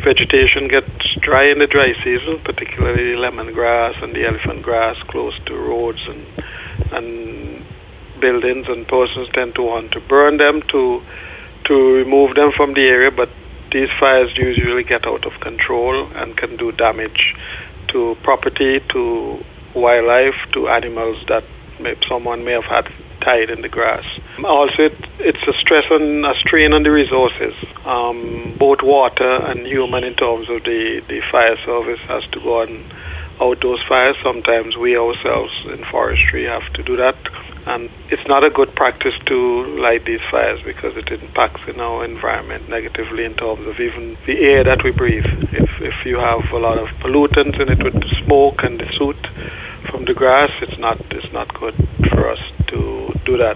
vegetation gets dry in the dry season, particularly lemongrass and the elephant grass close to roads and buildings, and persons tend to want to burn them to remove them from the area, but these fires usually get out of control and can do damage to property, to wildlife, to animals that someone may have had tied in the grass. Also, it's a strain on the resources, both water and human, in terms of the fire service has to go on out those fires. Sometimes we ourselves in forestry have to do that. And it's not a good practice to light these fires because it impacts in our environment negatively in terms of even the air that we breathe. If you have a lot of pollutants in it with the smoke and the soot from the grass, it's not good for us to do that.